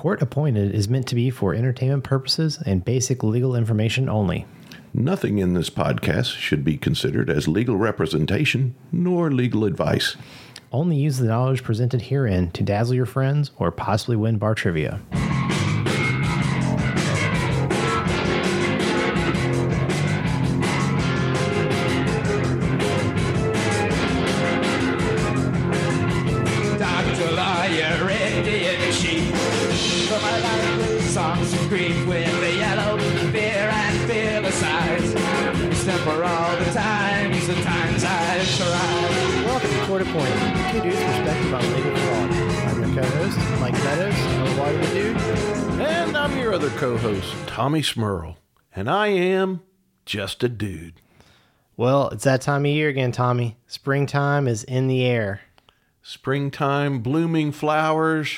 Court Appointed is meant to be for entertainment purposes and basic legal information only. Nothing in this podcast should be considered as legal representation nor legal advice. Only use the knowledge presented herein to dazzle your friends or possibly win bar trivia. Appointed. Two dudes perspective on legal fraud. I'm your co-host, Mike Meadows, I'm Water the Dude. And I'm your other co-host, Tommy Smurl. And I am just a dude. Well, it's that time of year again, Tommy. Springtime is in the air. Springtime, blooming flowers,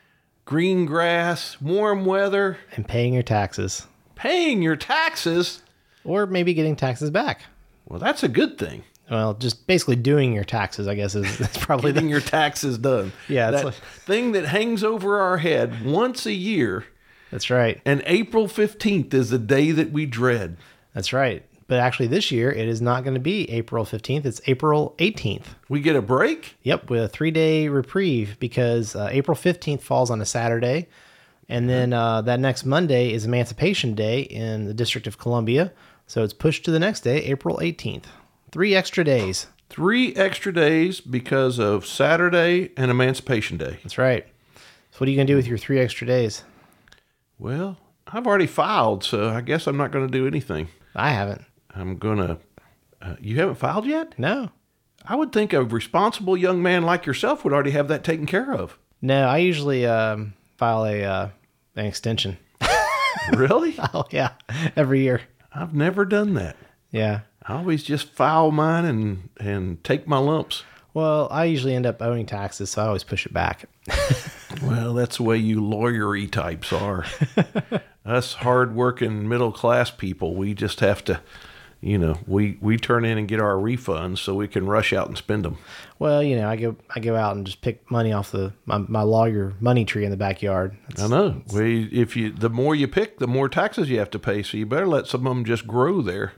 green grass, warm weather. And paying your taxes. Paying your taxes? Or maybe getting taxes back. Well, that's a good thing. Well, just basically doing your taxes, I guess, that's probably getting your taxes done. Yeah, that's that thing that hangs over our head once a year. That's right. And April 15th is the day that we dread. That's right. But actually this year, it is not going to be April 15th. It's April 18th. We get a break? Yep, with a 3-day reprieve because April 15th falls on a Saturday. And then that next Monday is Emancipation Day in the District of Columbia. So it's pushed to the next day, April 18th. 3 extra days. 3 extra days because of Saturday and Emancipation Day. That's right. So what are you going to do with your 3 extra days? Well, I've already filed, so I guess I'm not going to do anything. I haven't. I'm going to... you haven't filed yet? No. I would think a responsible young man like yourself would already have that taken care of. No, I usually file an extension. Really? Oh, yeah. Every year. I've never done that. Yeah. I always just file mine and take my lumps. Well, I usually end up owing taxes, so I always push it back. Well, that's the way you lawyery types are. Us hard-working middle-class people, we just have to, we turn in and get our refunds so we can rush out and spend them. Well, I go out and just pick money off my lawyer money tree in the backyard. I know. The more you pick, the more taxes you have to pay, so you better let some of them just grow there.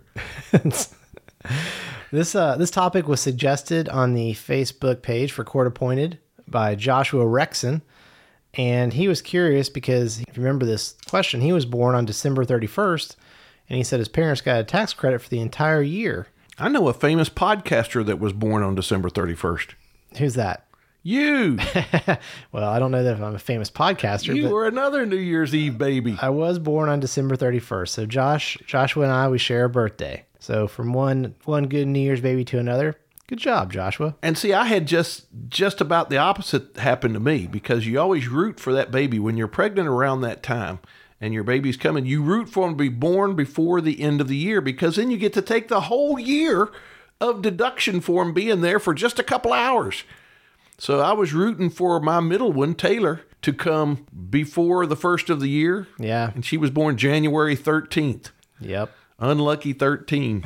This topic was suggested on the Facebook page for Court Appointed by Joshua Rexon, and he was curious because, if you remember this question, he was born on December 31st, and he said his parents got a tax credit for the entire year. I know a famous podcaster that was born on December 31st. Who's that? You! Well, I don't know that if I'm a famous podcaster. You were another New Year's Eve baby. I was born on December 31st, so Joshua and I, we share a birthday. So from one good New Year's baby to another, good job, Joshua. And see, I had just about the opposite happen to me because you always root for that baby when you're pregnant around that time and your baby's coming. You root for him to be born before the end of the year because then you get to take the whole year of deduction for him being there for just a couple hours. So I was rooting for my middle one, Taylor, to come before the first of the year. Yeah. And she was born January 13th. Yep. Unlucky 13.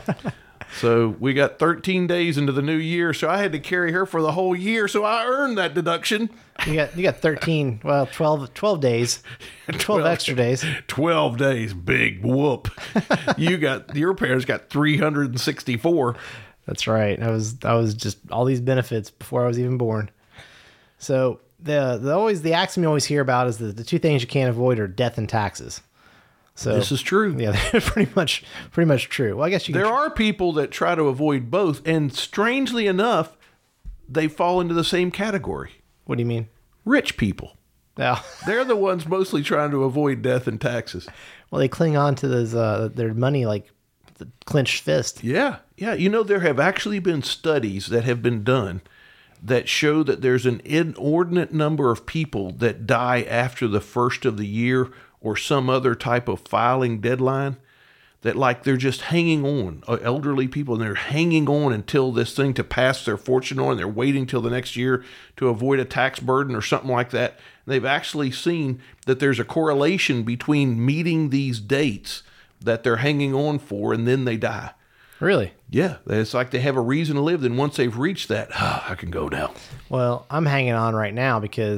So we got 13 days into the new year, so I had to carry her for the whole year, so I earned that deduction. You got 13, well, 12 days. 12 extra days. 12 days, big whoop. Your parents got 364. That's right. I was just all these benefits before I was even born. So the axiom you always hear about is the two things you can't avoid are death and taxes. So this is true. Yeah, they're pretty much true. Well, I guess there are people that try to avoid both, and strangely enough, they fall into the same category. What do you mean? Rich people. Yeah. They're the ones mostly trying to avoid death and taxes. Well, they cling on to their money like the clenched fist. Yeah. Yeah. There have actually been studies that have been done that show that there's an inordinate number of people that die after the first of the year or some other type of filing deadline, that like they're just hanging on, elderly people, and they're hanging on until this thing to pass their fortune on, and they're waiting till the next year to avoid a tax burden or something like that. And they've actually seen that there's a correlation between meeting these dates that they're hanging on for, and then they die. Really? Yeah. It's like they have a reason to live. Then once they've reached that, I can go now. Well, I'm hanging on right now because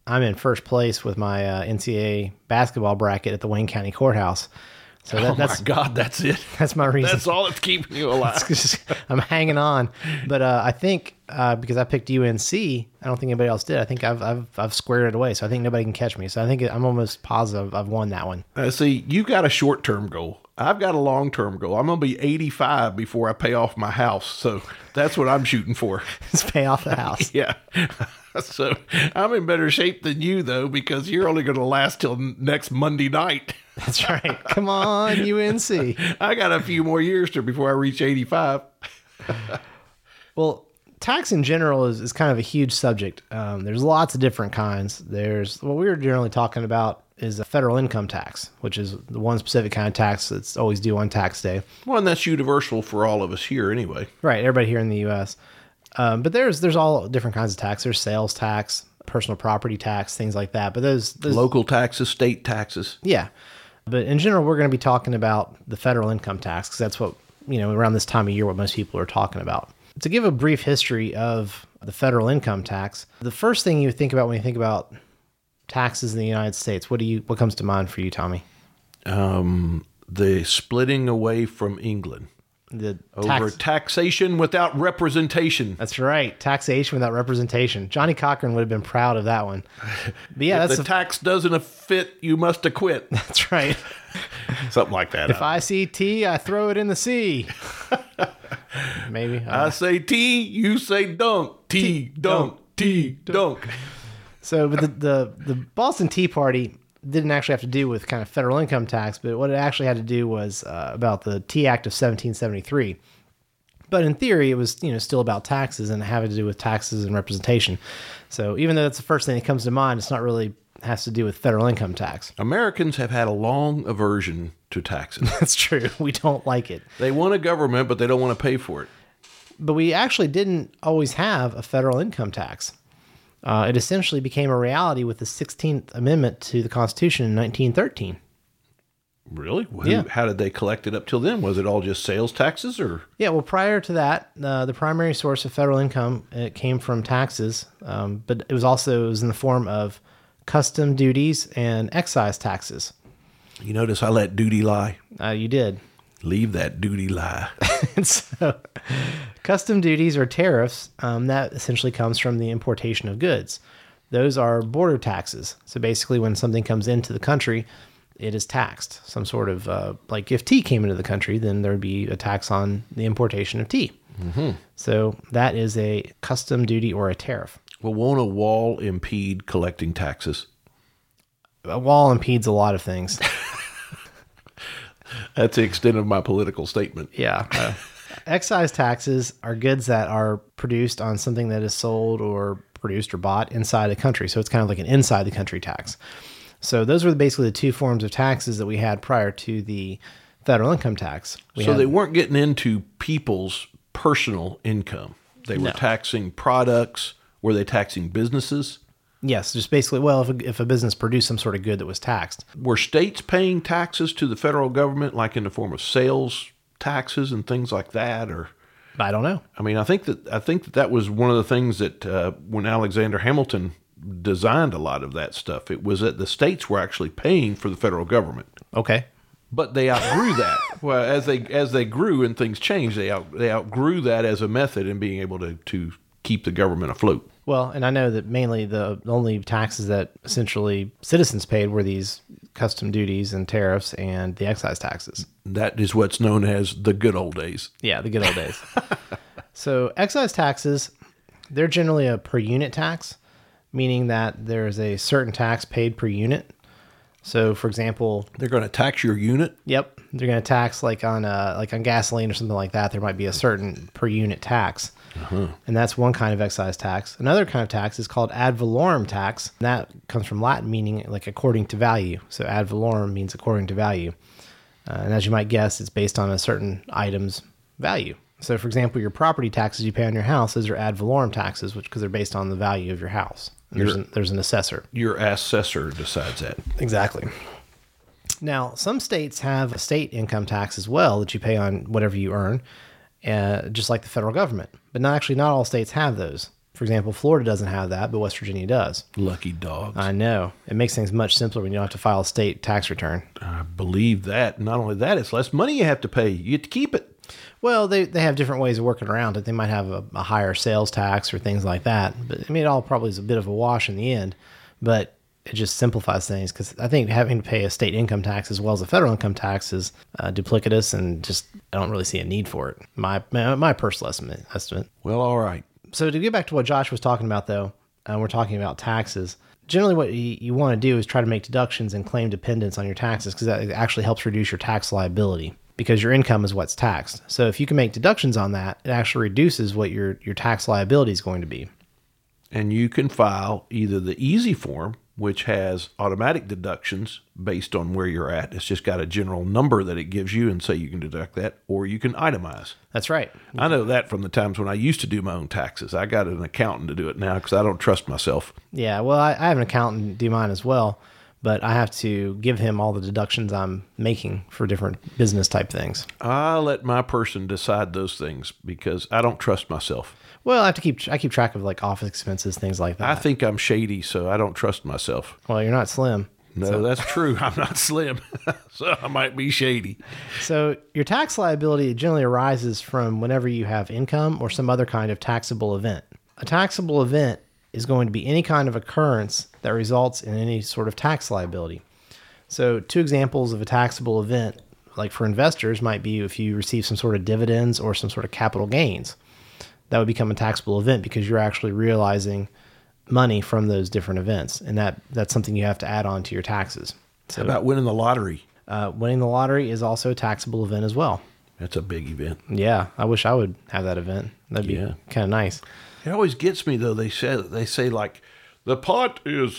I'm in first place with my NCAA basketball bracket at the Wayne County Courthouse. So my God, that's it. That's my reason. That's all that's keeping you alive. I'm hanging on, but I think because I picked UNC, I don't think anybody else did. I think I've squared it away, so I think nobody can catch me. So I think I'm almost positive I've won that one. See, you got a short-term goal. I've got a long-term goal. I'm going to be 85 before I pay off my house, so that's what I'm shooting for. Just pay off the house. Yeah. So I'm in better shape than you, though, because you're only going to last till next Monday night. That's right. Come on, UNC. I got a few more years before I reach 85. Well, tax in general is kind of a huge subject. There's lots of different kinds. There's what we were generally talking about is a federal income tax, which is the one specific kind of tax that's always due on tax day. Well, and that's universal for all of us here anyway. Right, everybody here in the U.S. But there's all different kinds of tax. There's sales tax, personal property tax, things like that. But those local taxes, state taxes. Yeah. But in general, we're going to be talking about the federal income tax because that's what, around this time of year, what most people are talking about. To give a brief history of the federal income tax, the first thing you think about when you think about taxes in the United States, what comes to mind for you, Tommy? The splitting away from England. Over taxation without representation. That's right. Taxation without representation. Johnny Cochran would have been proud of that one. But yeah, if the tax doesn't fit, you must acquit. That's right. Something like that. If I see T, I throw it in the sea. Maybe. I say T, you say dunk. T, dunk. T, dunk. So, but the Boston Tea Party didn't actually have to do with kind of federal income tax, but what it actually had to do was about the Tea Act of 1773. But in theory, it was still about taxes and having to do with taxes and representation. So even though that's the first thing that comes to mind, it's not really has to do with federal income tax. Americans have had a long aversion to taxes. That's true. We don't like it. They want a government, but they don't want to pay for it. But we actually didn't always have a federal income tax. It essentially became a reality with the 16th Amendment to the Constitution in 1913. Really? Yeah. How did they collect it up till then? Was it all just sales taxes, or? Yeah, well, prior to that, the primary source of federal income, it came from taxes, but it was in the form of custom duties and excise taxes. You notice I let duty lie? You did. Leave that duty lie. So, custom duties or tariffs, that essentially comes from the importation of goods. Those are border taxes. So basically when something comes into the country, it is taxed. Some sort of, like if tea came into the country, then there would be a tax on the importation of tea. Mm-hmm. So that is a custom duty or a tariff. Well, won't a wall impede collecting taxes? A wall impedes a lot of things. That's the extent of my political statement. Yeah. Excise taxes are goods that are produced on something that is sold or produced or bought inside the country. So it's kind of like an inside the country tax. So those were basically the two forms of taxes that we had prior to the federal income tax. They weren't getting into people's personal income. They were taxing products. Were they taxing businesses? Yes, just basically, well, if a business produced some sort of good that was taxed. Were states paying taxes to the federal government, like in the form of sales taxes and things like that, or? I don't know. I mean, I think that was one of the things that when Alexander Hamilton designed a lot of that stuff, it was that the states were actually paying for the federal government. Okay. But they outgrew that. Well, as they grew and things changed, they outgrew that as a method in being able to keep the government afloat. Well, and I know that mainly the only taxes that essentially citizens paid were these custom duties and tariffs and the excise taxes. That is what's known as the good old days. Yeah, the good old days. So excise taxes, they're generally a per unit tax, meaning that there's a certain tax paid per unit. So, for example, they're going to tax your unit. Yep, they're going to tax like on gasoline or something like that. There might be a certain per unit tax, and that's one kind of excise tax. Another kind of tax is called ad valorem tax. And that comes from Latin, meaning like according to value. So ad valorem means according to value, and as you might guess, it's based on a certain item's value. So, for example, your property taxes you pay on your house, those are ad valorem taxes, because they're based on the value of your house. There's an assessor. Your assessor decides that. Exactly. Now, some states have a state income tax as well that you pay on whatever you earn, just like the federal government. But not all states have those. For example, Florida doesn't have that, but West Virginia does. Lucky dogs. I know. It makes things much simpler when you don't have to file a state tax return. I believe that. Not only that, it's less money you have to pay. You get to keep it. Well, they have different ways of working around it. They might have a higher sales tax or things like that. But I mean, it all probably is a bit of a wash in the end. But it just simplifies things, because I think having to pay a state income tax as well as a federal income tax is duplicitous, and just I don't really see a need for it. My personal estimate. Well, all right. So to get back to what Josh was talking about, though, we're talking about taxes. Generally, what you want to do is try to make deductions and claim dependence on your taxes, because that actually helps reduce your tax liability, because your income is what's taxed. So if you can make deductions on that, it actually reduces what your tax liability is going to be. And you can file either the easy form, which has automatic deductions based on where you're at. It's just got a general number that it gives you and say you can deduct that, or you can itemize. That's right. I know that from the times when I used to do my own taxes. I got an accountant to do it now because I don't trust myself. Yeah, well, I have an accountant do mine as well, but I have to give him all the deductions I'm making for different business type things. I let my person decide those things because I don't trust myself. Well, I keep track of like office expenses, things like that. I think I'm shady, so I don't trust myself. Well, you're not slim. No, that's true. I'm not slim, so I might be shady. So your tax liability generally arises from whenever you have income or some other kind of taxable event. A taxable event is going to be any kind of occurrence that results in any sort of tax liability. So 2 examples of a taxable event, like for investors, might be if you receive some sort of dividends or some sort of capital gains. That would become a taxable event because you're actually realizing money from those different events. And that's something you have to add on to your taxes. So How about winning the lottery? Winning the lottery is also a taxable event as well. That's a big event. Yeah, I wish I would have that event. That'd be kind of nice. It always gets me though. They say like the pot is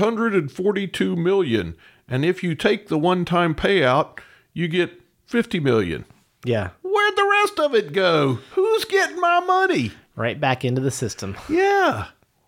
342 million, and if you take the one-time payout, you get 50 million. Yeah. Where'd the rest of it go? Who's getting my money? Right back into the system. Yeah,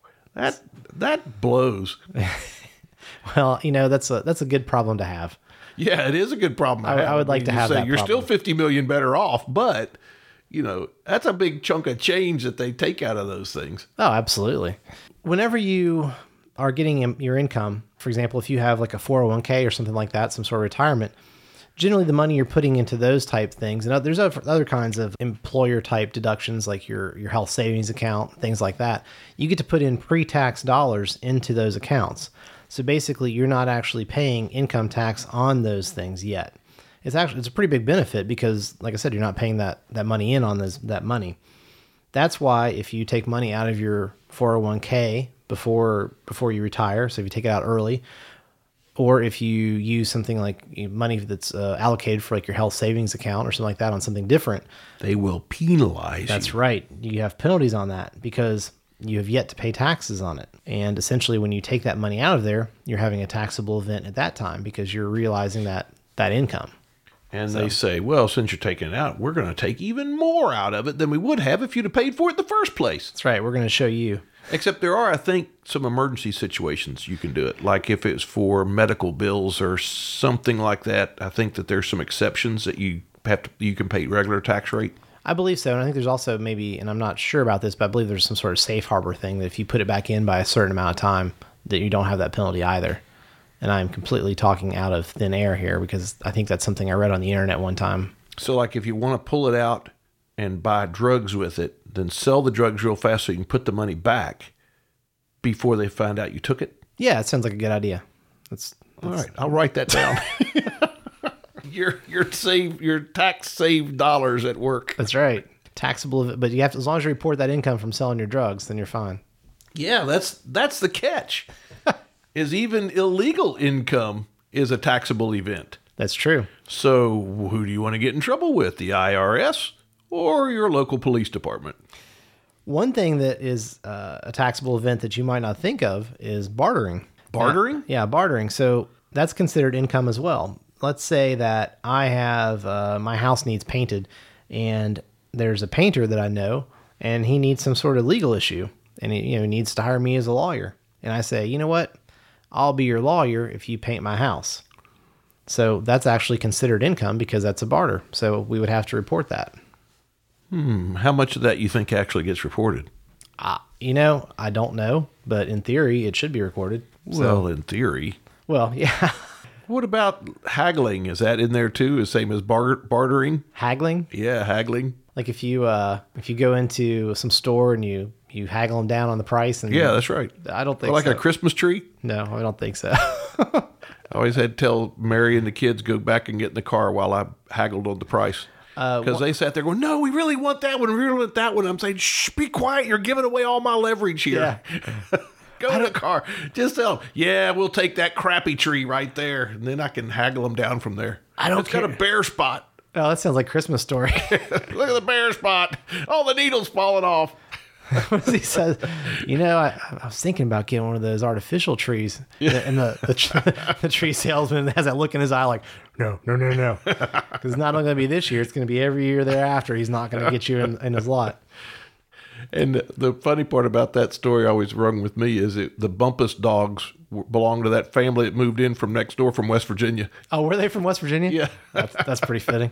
that blows. Well, that's a good problem to have. Yeah, it is a good problem. I would like to have that You're problem. still 50 million better off, but that's a big chunk of change that they take out of those things. Oh, absolutely. Whenever you are getting your income, for example, if you have like a 401k or something like that, some sort of retirement, generally the money you're putting into those type things, and there's other kinds of employer type deductions like your health savings account, things like that. You get to put in pre-tax dollars into those accounts. So basically you're not actually paying income tax on those things yet. It's a pretty big benefit because, like I said, you're not paying that money in on that money. That's why if you take money out of your 401k before you retire, so if you take it out early, or if you use something like money that's allocated for like your health savings account or something like that on something different, they will penalize you. That's right. You have penalties on that because you have yet to pay taxes on it. And essentially when you take that money out of there, you're having a taxable event at that time because you're realizing that income. And they say, well, since you're taking it out, we're going to take even more out of it than we would have if you'd have paid for it in the first place. That's right. We're going to show you. Except there are, I think, some emergency situations you can do it. Like if it's for medical bills or something like that, I think that there's some exceptions that you can pay regular tax rate. I believe so. And I think there's also maybe, and I'm not sure about this, but I believe there's some sort of safe harbor thing that if you put it back in by a certain amount of time, that you don't have that penalty either. And I'm completely talking out of thin air here because I think that's something I read on the internet one time. So like if you want to pull it out and buy drugs with it, then sell the drugs real fast so you can put the money back before they find out you took it? Yeah, it sounds like a good idea. That's all right. I'll write that down. your tax saved dollars at work. That's right. Taxable, but you have to, as long as you report that income from selling your drugs, then you're fine. Yeah, that's the catch. Is even illegal income is a taxable event. That's true. So who do you want to get in trouble with? The IRS or your local police department? One thing that is a taxable event that you might not think of is bartering. Bartering? Yeah, bartering. So that's considered income as well. Let's say that I have my house needs painted and there's a painter that I know and he needs some sort of legal issue and he needs to hire me as a lawyer. And I say, you know what? I'll be your lawyer if you paint my house. So that's actually considered income because that's a barter. So we would have to report that. How much of that you think actually gets reported? I don't know, but in theory, it should be recorded. Well, in theory. Well, yeah. What about haggling? Is that in there too? The same as bartering? Haggling? Yeah, haggling. Like if you go into some store and you haggle them down on the price. And Yeah, that's right. I don't think Or like so. a Christmas tree? No, I don't think so. I always had to tell Mary and the kids go back and get in the car while I haggled on the price. Because they sat there going, no, we really want that one. We really want that one. I'm saying, shh, be quiet. You're giving away all my leverage here. Yeah. Go in the car. Just tell them, yeah, we'll take that crappy tree right there. And then I can haggle them down from there. I don't It's got a bare spot. Oh, that sounds like Christmas Story. Look at the bare spot. All the needles falling off. What does he say? I was thinking about getting one of those artificial trees. And the tree salesman has that look in his eye like, no. Because it's not only going to be this year, it's going to be every year thereafter. He's not going to get you in his lot. And the funny part about that story always rung with me is the Bumpus dogs belong to that family that moved in from next door from West Virginia. Oh, were they from West Virginia? Yeah. That's pretty fitting.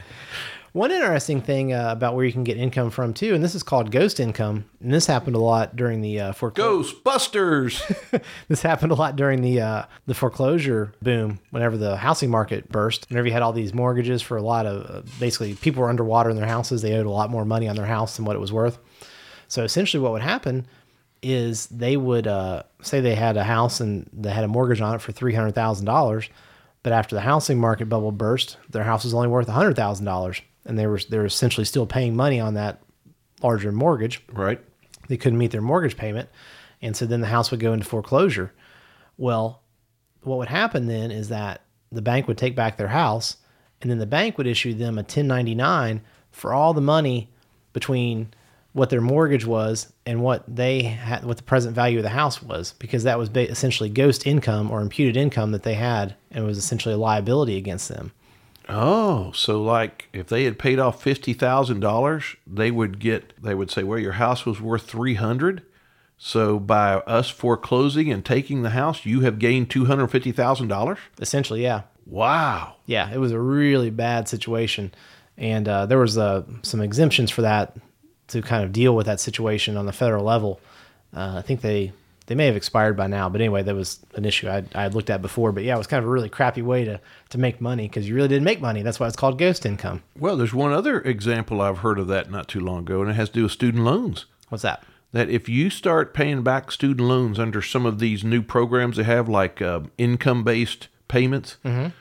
One interesting thing about where you can get income from, too, and this is called ghost income, and this happened a lot during the foreclosure. Ghostbusters! This happened a lot during the foreclosure boom, whenever the housing market burst. Whenever you had all these mortgages for a lot of, basically, people were underwater in their houses. They owed a lot more money on their house than what it was worth. So essentially what would happen is they would say they had a house and they had a mortgage on it for $300,000, but after the housing market bubble burst, their house was only worth $100,000, and they were essentially still paying money on that larger mortgage. Right. They couldn't meet their mortgage payment, and so then the house would go into foreclosure. Well, what would happen then is that the bank would take back their house, and then the bank would issue them a 1099 for all the money between what their mortgage was and what they had, what the present value of the house was, because that was essentially ghost income or imputed income that they had, and it was essentially a liability against them. Oh, so like if they had paid off $50,000, they would say, well, your house was worth $300,000. So by us foreclosing and taking the house, you have gained $250,000. Essentially, yeah. Wow. Yeah, it was a really bad situation, and there was some exemptions for that to kind of deal with that situation on the federal level. I think they may have expired by now, but anyway, that was an issue I had looked at before. But yeah, it was kind of a really crappy way to make money, because you really didn't make money. That's why it's called ghost income. Well, there's one other example I've heard of that not too long ago, and it has to do with student loans. What's that? That if you start paying back student loans under some of these new programs they have, like income-based payments,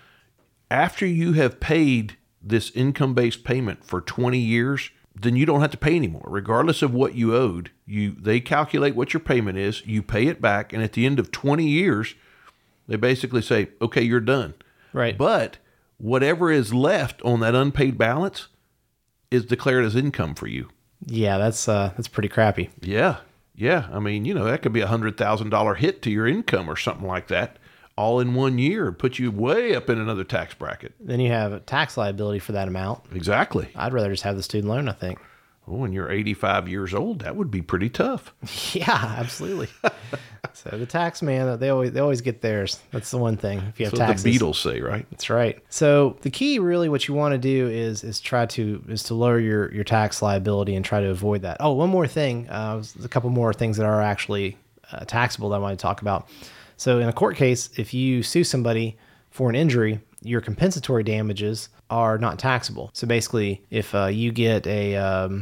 after you have paid this income-based payment for 20 years, then you don't have to pay anymore. Regardless of what you owed, they calculate what your payment is, you pay it back, and at the end of 20 years, they basically say, okay, you're done. Right. But whatever is left on that unpaid balance is declared as income for you. Yeah, that's pretty crappy. Yeah. I mean, that could be $100,000 hit to your income or something like that, all in 1 year, and put you way up in another tax bracket. Then you have a tax liability for that amount. Exactly. I'd rather just have the student loan, I think. Oh, when you're 85 years old, that would be pretty tough. Yeah, absolutely. So the tax man, they always get theirs. That's the one thing. If you have taxes, the Beatles say, right? That's right. So the key, really, what you want to do is to lower your tax liability and try to avoid that. Oh, one more thing. A couple more things that are actually taxable that I want to talk about. So in a court case, if you sue somebody for an injury, your compensatory damages are not taxable. So basically, if you get a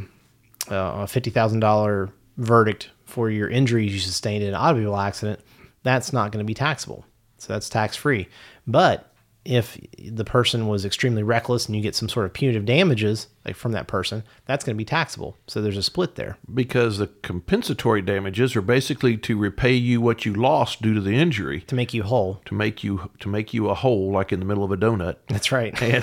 $50,000 verdict for your injuries you sustained in an automobile accident, that's not going to be taxable. So that's tax-free. But if the person was extremely reckless and you get some sort of punitive damages like from that person, that's going to be taxable. So there's a split there. Because the compensatory damages are basically to repay you what you lost due to the injury. To make you whole. To make you a hole, like in the middle of a donut. That's right. And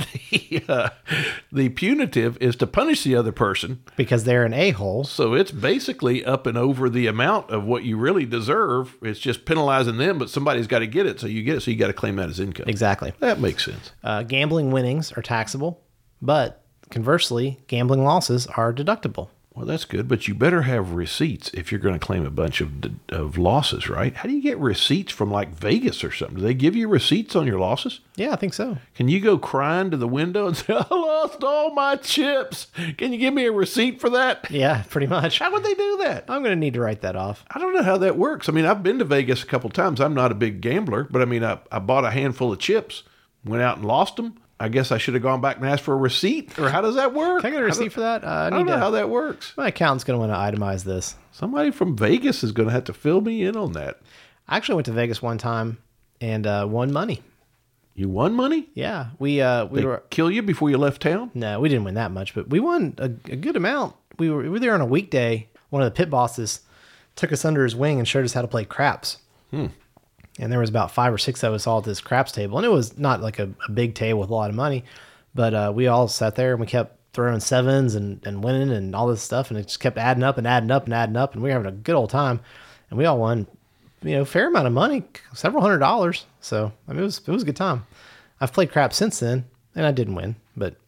the punitive is to punish the other person. Because they're an a-hole. So it's basically up and over the amount of what you really deserve. It's just penalizing them, but somebody's got to get it. So you get it, so you got to claim that as income. Exactly. That makes sense. Gambling winnings are taxable, but conversely, gambling losses are deductible. Well, that's good, but you better have receipts if you're going to claim a bunch of losses, right? How do you get receipts from like Vegas or something? Do they give you receipts on your losses? Yeah, I think so. Can you go crying to the window and say, I lost all my chips? Can you give me a receipt for that? Yeah, pretty much. How would they do that? I'm going to need to write that off. I don't know how that works. I mean, I've been to Vegas a couple times. I'm not a big gambler, but I mean, I bought a handful of chips, went out and lost them. I guess I should have gone back and asked for a receipt, or how does that work? Can I get a receipt for that? I don't know how that works. My accountant's going to want to itemize this. Somebody from Vegas is going to have to fill me in on that. I actually went to Vegas one time and won money. You won money? Yeah, we They were. kill you before you left town? No, we didn't win that much, but we won a good amount. We were there on a weekday. One of the pit bosses took us under his wing and showed us how to play craps. And there was about 5 or 6 of us all at this craps table. And it was not like a big table with a lot of money, but we all sat there and we kept throwing sevens and winning and all this stuff. And it just kept adding up and adding up and adding up. And we were having a good old time. And we all won, a fair amount of money, several $100s. So, I mean, it was a good time. I've played craps since then, and I didn't win, but...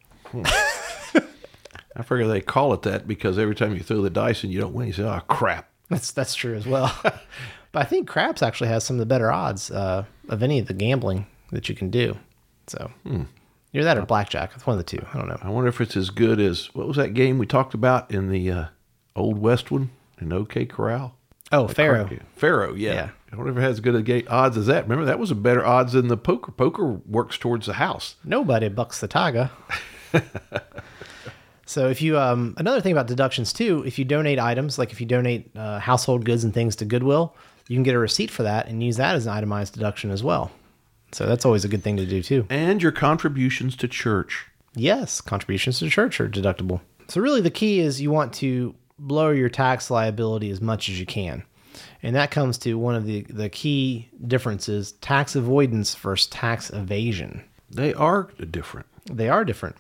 I figure they call it that because every time you throw the dice and you don't win, you say, oh, crap. That's true as well. But I think craps actually has some of the better odds of any of the gambling that you can do. So you're that or blackjack. It's one of the two. I don't know. I wonder if it's as good as, what was that game we talked about in the Old West one in OK Corral? Oh, Faro. Faro, yeah. Yeah. I wonder if it has as good a odds as that. Remember, that was a better odds than the poker. Poker works towards the house. Nobody bucks the tiger. So if you, another thing about deductions too, if you donate items, like if you donate household goods and things to Goodwill, you can get a receipt for that and use that as an itemized deduction as well. So that's always a good thing to do too. And your contributions to church. Yes, contributions to church are deductible. So really the key is you want to lower your tax liability as much as you can. And that comes to one of the key differences, tax avoidance versus tax evasion. They are different. They are different.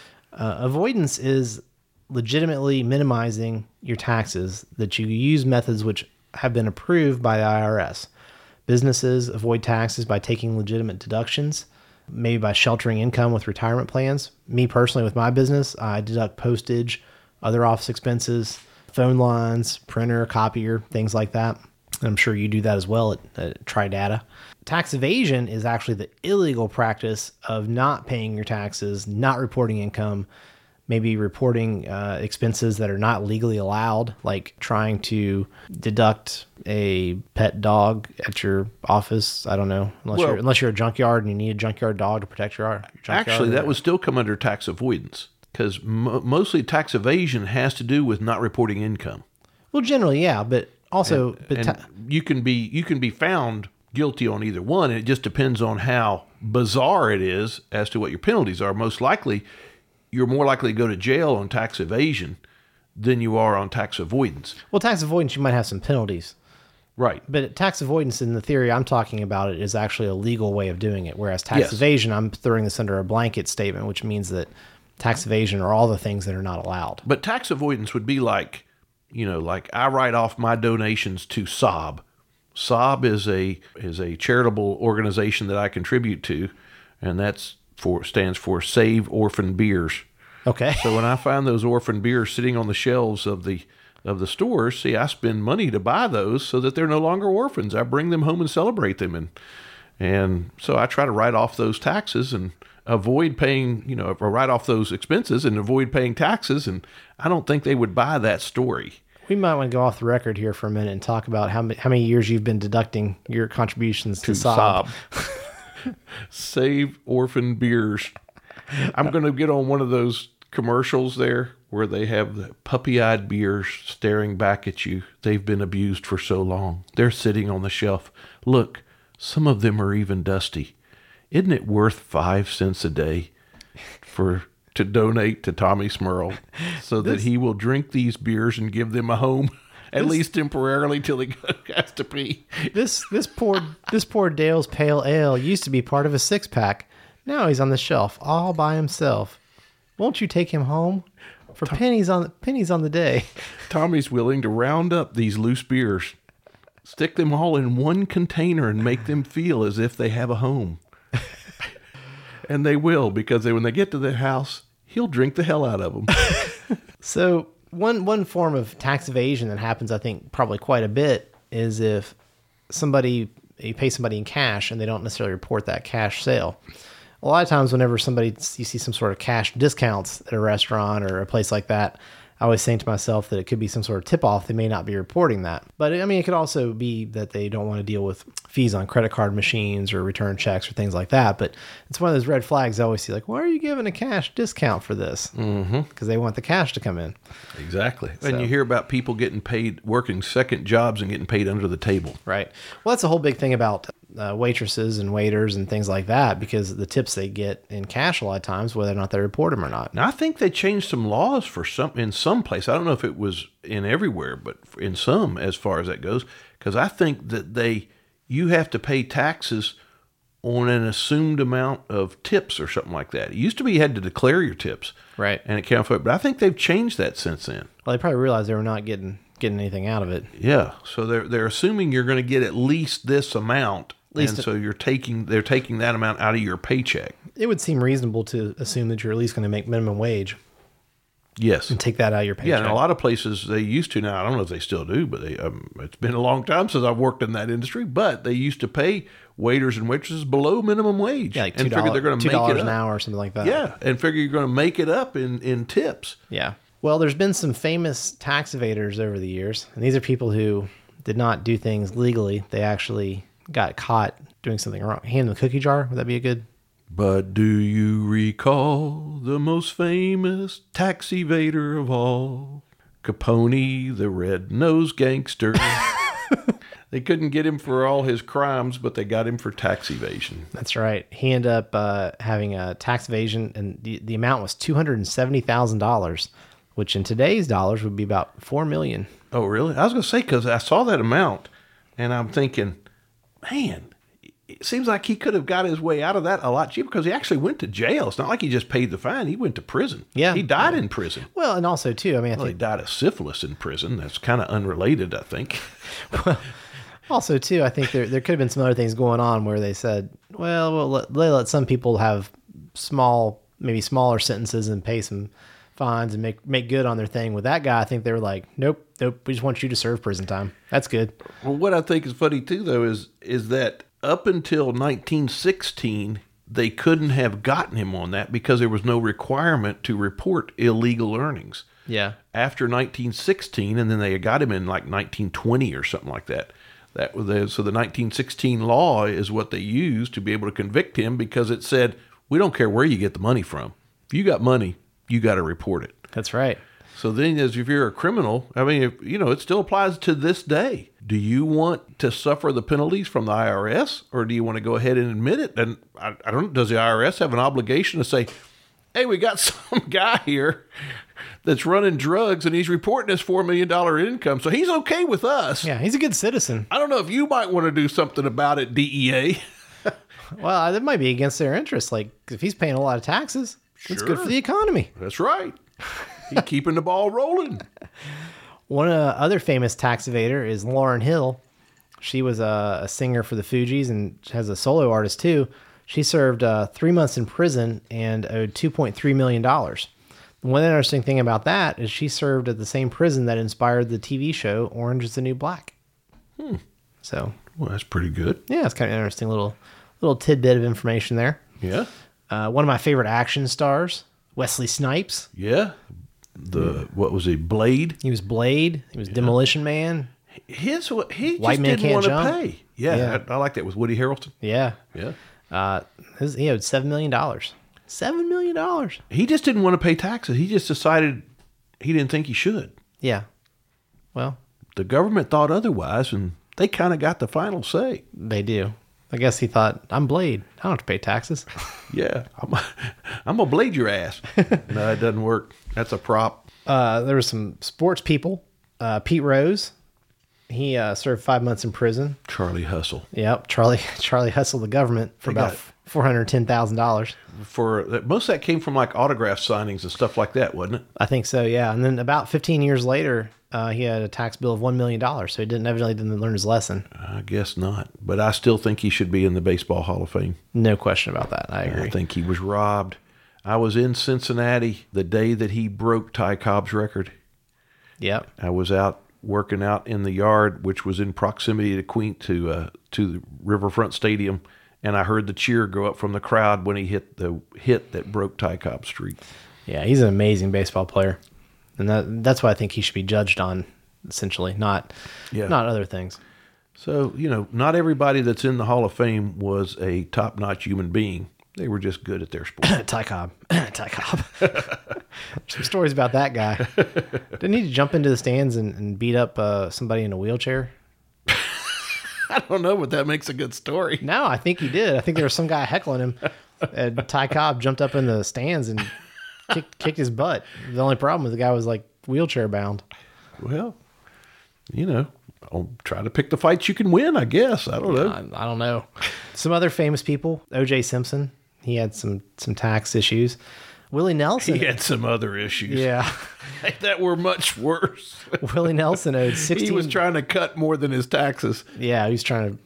Avoidance is legitimately minimizing your taxes that you use methods which have been approved by the IRS. Businesses avoid taxes by taking legitimate deductions, maybe by sheltering income with retirement plans. Me personally, with my business, I deduct postage, other office expenses, phone lines, printer, copier, things like that. And I'm sure you do that as well at TriData. Tax evasion is actually the illegal practice of not paying your taxes, not reporting income, maybe reporting expenses that are not legally allowed, like trying to deduct a pet dog at your office. I don't know, unless you're a junkyard and you need a junkyard dog to protect your junkyard. Actually, that would still come under tax avoidance because mostly tax evasion has to do with not reporting income. Well, generally, yeah, but also, you can be found guilty on either one. And it just depends on how bizarre it is as to what your penalties are. Most likely, you're more likely to go to jail on tax evasion than you are on tax avoidance. Well, tax avoidance, you might have some penalties. Right. But tax avoidance, in the theory I'm talking about, it is actually a legal way of doing it. Whereas tax evasion, I'm throwing this under a blanket statement, which means that tax evasion are all the things that are not allowed. But tax avoidance would be like, like I write off my donations to SOB. SOB is a charitable organization that I contribute to, and stands for Save Orphan Beers. Okay. So when I find those orphan beers sitting on the shelves of the stores, see, I spend money to buy those so that they're no longer orphans. I bring them home and celebrate them, and so I try to write off those taxes and avoid paying, or write off those expenses and avoid paying taxes. And I don't think they would buy that story. We might want to go off the record here for a minute and talk about how many years you've been deducting your contributions to SOB. Save Orphan Beers. I'm going to get on one of those commercials there where they have the puppy-eyed beers staring back at you. They've been abused for so long. They're sitting on the shelf. Look, some of them are even dusty. Isn't it worth 5 cents a day to donate to Tommy Smurl so that he will drink these beers and give them a home, at least temporarily, till he has to pee? This poor Dale's Pale Ale used to be part of a 6-pack. Now he's on the shelf all by himself. Won't you take him home for pennies on the day? Tommy's willing to round up these loose beers, stick them all in one container, and make them feel as if they have a home. And they will, because when they get to their house, he'll drink the hell out of them. So One form of tax evasion that happens, I think, probably quite a bit is if you pay somebody in cash and they don't necessarily report that cash sale. A lot of times whenever you see some sort of cash discounts at a restaurant or a place like that, I always think to myself that it could be some sort of tip-off. They may not be reporting that. But, I mean, it could also be that they don't want to deal with fees on credit card machines or return checks or things like that. But it's one of those red flags I always see, like, why are you giving a cash discount for this? Because they want the cash to come in. Exactly. And you hear about people getting paid, working second jobs and getting paid under the table. Right. Well, that's a whole big thing about waitresses and waiters and things like that, because the tips they get in cash a lot of times, whether or not they report them or not. Now, I think they changed some laws in some place. I don't know if it was in everywhere, but in some, as far as that goes, because I think that you have to pay taxes on an assumed amount of tips or something like that. It used to be you had to declare your tips, right, and account for it. But I think they've changed that since then. Well, they probably realized they were not getting anything out of it. Yeah, so they're assuming you're going to get at least this amount. So they're taking that amount out of your paycheck. It would seem reasonable to assume that you're at least going to make minimum wage. Yes. And take that out of your paycheck. Yeah, and a lot of places they used to now. I don't know if they still do, but it's been a long time since I've worked in that industry. But they used to pay waiters and waitresses below minimum wage. Yeah, like and figure they're going to make it up. $2 an hour or something like that. Yeah, and figure you're going to make it up in tips. Yeah. Well, there's been some famous tax evaders over the years, and these are people who did not do things legally. They actually got caught doing something wrong. Hand in the cookie jar, would that be a good? But do you recall the most famous tax evader of all? Capone, the red-nosed gangster. They couldn't get him for all his crimes, but they got him for tax evasion. That's right. He ended up having a tax evasion, and the amount was $270,000, which in today's dollars would be about $4 million. Oh, really? I was going to say, because I saw that amount, and I'm thinking, man, it seems like he could have got his way out of that a lot cheaper, because he actually went to jail. It's not like he just paid the fine. He went to prison. Yeah. He died in prison. Well, and also, too, I mean, I think he died of syphilis in prison. That's kind of unrelated, I think. Also, too, I think there could have been some other things going on where they said, well, they let some people have maybe smaller sentences and pay some fines and make good on their thing. With that guy, I think they were like, nope, we just want you to serve prison time. That's good. Well, what I think is funny, too, though, is that up until 1916, they couldn't have gotten him on that because there was no requirement to report illegal earnings. Yeah. After 1916, and then they got him in like 1920 or something like that. So the 1916 law is what they used to be able to convict him, because it said, we don't care where you get the money from. If you got money, you got to report it. That's right. So then, if you're a criminal, I mean, it still applies to this day. Do you want to suffer the penalties from the IRS, or do you want to go ahead and admit it? And I don't. Does the IRS have an obligation to say, hey, we got some guy here that's running drugs and he's reporting his $4 million income, so he's okay with us. Yeah, he's a good citizen. I don't know if you might want to do something about it, DEA. Well, that might be against their interest. Like, if he's paying a lot of taxes, it's good for the economy. That's right. He's keeping the ball rolling. One other famous tax evader is Lauryn Hill. She was a singer for the Fugees and has a solo artist too. She served 3 months in prison and owed $2.3 million. One interesting thing about that is she served at the same prison that inspired the TV show Orange is the New Black. So, well, that's pretty good. Yeah, it's kind of an interesting little tidbit of information there. Yeah. One of my favorite action stars, Wesley Snipes. Yeah. What was he, Blade? He was Blade. He was Demolition Man. He just didn't want to pay. Yeah. I like that with Woody Harrelson. Yeah. Yeah. He owed $7 million. $7 million. He just didn't want to pay taxes. He just decided he didn't think he should. Yeah. Well, the government thought otherwise, and they kind of got the final say. They do. I guess he thought, I'm Blade. I don't have to pay taxes. Yeah. I'm going to blade your ass. No, it doesn't work. That's a prop. There were some sports people. Pete Rose. He served 5 months in prison. Charlie Hustle. Yep. Charlie hustled the government for about $410,000. Most of that came from like autograph signings and stuff like that, wasn't it? I think so, yeah. And then about 15 years later, he had a tax bill of $1 million. So he evidently didn't learn his lesson. I guess not. But I still think he should be in the Baseball Hall of Fame. No question about that. I agree. I think he was robbed. I was in Cincinnati the day that he broke Ty Cobb's record. Yep. I was out working out in the yard, which was in proximity to the Riverfront Stadium, and I heard the cheer go up from the crowd when he hit the hit that broke Ty Cobb's streak. Yeah, he's an amazing baseball player. And that's what I think he should be judged on, essentially, not other things. So, not everybody that's in the Hall of Fame was a top-notch human being. They were just good at their sport. Ty Cobb. Ty Cobb. Some stories about that guy. Didn't he jump into the stands and beat up somebody in a wheelchair? I don't know, but that makes a good story. No, I think he did. I think there was some guy heckling him. And Ty Cobb jumped up in the stands and kicked his butt. The only problem was the guy was like wheelchair bound. Well, I'll try to pick the fights you can win, I guess. I don't know. I don't know. Some other famous people. O.J. Simpson. He had some tax issues. Willie Nelson. He had some other issues. Yeah. That were much worse. Willie Nelson owed 16. He was trying to cut more than his taxes. Yeah, he was trying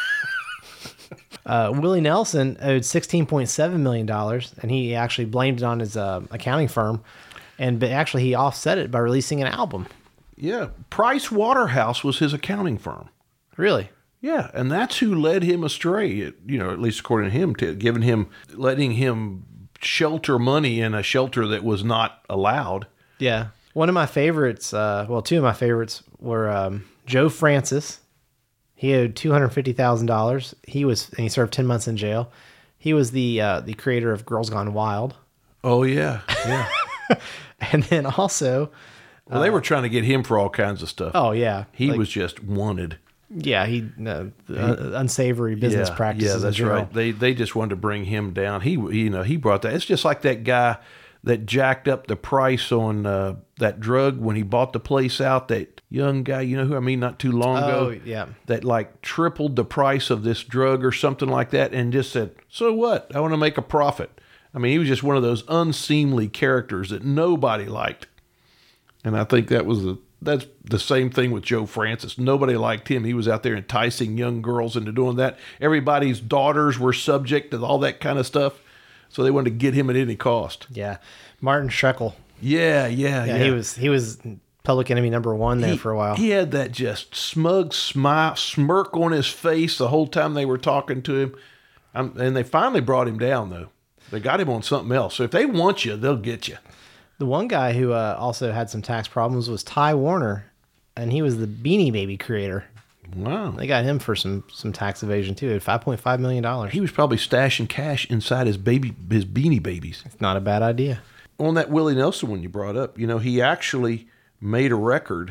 to. Willie Nelson owed $16.7 million, and he actually blamed it on his accounting firm. But actually, he offset it by releasing an album. Yeah. Price Waterhouse was his accounting firm. Really? Yeah, and that's who led him astray, at least according to him, letting him shelter money in a shelter that was not allowed. Yeah. One of my favorites, two of my favorites were Joe Francis. He owed $250,000. He served 10 months in jail. He was the creator of Girls Gone Wild. Oh, yeah. Yeah. And then also... Well, they were trying to get him for all kinds of stuff. Oh, yeah. He was just wanted. Yeah, unsavory business practices. Yeah, that's right. They just wanted to bring him down. He brought that. It's just like that guy that jacked up the price on that drug when he bought the place out. That young guy, who I mean, not too long ago. Oh, yeah. That like tripled the price of this drug or something like that, and just said, "So what? I want to make a profit." I mean, he was just one of those unseemly characters that nobody liked, and I think that's the same thing with Joe Francis. Nobody liked him. He was out there enticing young girls into doing that. Everybody's daughters were subject to all that kind of stuff. So they wanted to get him at any cost. Yeah. Martin Schreckle. Yeah. He was public enemy number one there for a while. He had that just smug smirk on his face the whole time they were talking to him. And they finally brought him down, though. They got him on something else. So if they want you, they'll get you. The one guy who also had some tax problems was Ty Warner, and he was the Beanie Baby creator. Wow. They got him for some tax evasion, too, at $5.5 million. He was probably stashing cash inside his Beanie Babies. It's not a bad idea. On that Willie Nelson one you brought up, he actually made a record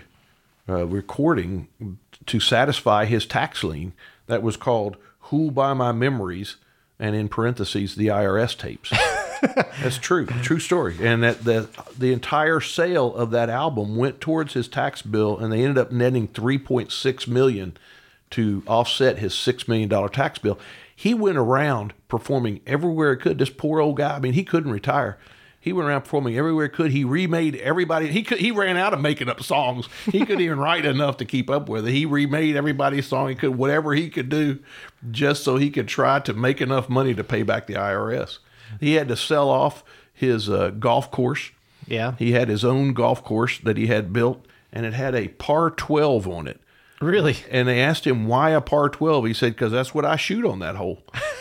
recording to satisfy his tax lien that was called Who'll Buy My Memories, and in parentheses, the IRS tapes. That's true. True story. And that the entire sale of that album went towards his tax bill, and they ended up netting $3.6 million to offset his $6 million tax bill. He went around performing everywhere he could. This poor old guy, I mean, he couldn't retire. He went around performing everywhere he could. He remade everybody. He ran out of making up songs. He couldn't even write enough to keep up with it. He remade everybody's song. He could, whatever he could do, just so he could try to make enough money to pay back the IRS. He had to sell off his golf course. Yeah. He had his own golf course that he had built, and it had a par 12 on it. Really? And they asked him why a par 12. He said, because that's what I shoot on that hole.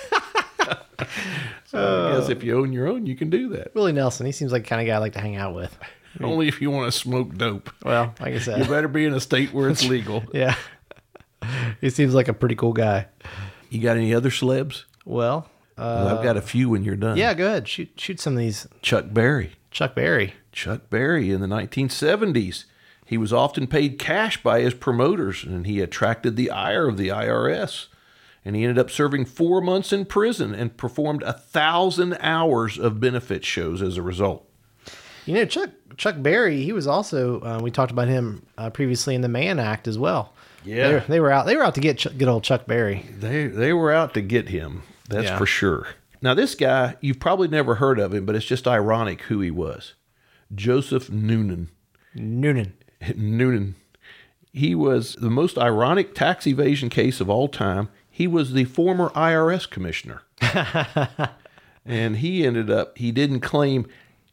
So I guess if you own your own, you can do that. Willie Nelson, he seems like the kind of guy I like to hang out with. Only if you want to smoke dope. Well, like I said. You better be in a state where it's legal. Yeah. He seems like a pretty cool guy. You got any other celebs? Well, I've got a few when you're done. Yeah, go ahead. Shoot some of these. Chuck Berry. Chuck Berry in the 1970s. He was often paid cash by his promoters, and he attracted the ire of the IRS. And he ended up serving 4 months in prison and performed 1,000 hours of benefit shows as a result. Chuck Berry, he was also, we talked about him previously in the Mann Act as well. Yeah. They were out to get good old Chuck Berry. They were out to get him. That's for sure. Now, this guy, you've probably never heard of him, but it's just ironic who he was. Joseph Noonan. Noonan. He was the most ironic tax evasion case of all time. He was the former IRS commissioner. And he didn't claim